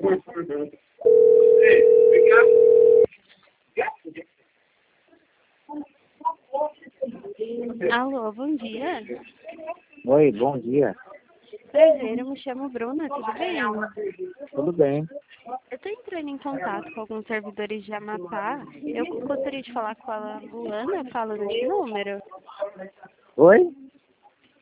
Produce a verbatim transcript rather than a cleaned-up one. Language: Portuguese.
Alô, bom dia. Oi, bom dia. Prazer, eu me chamo Bruna, tudo bem? Tudo bem? Eu estou entrando em contato com alguns servidores de Amapá. Eu gostaria de falar com a Luana, fala nesse número. Oi?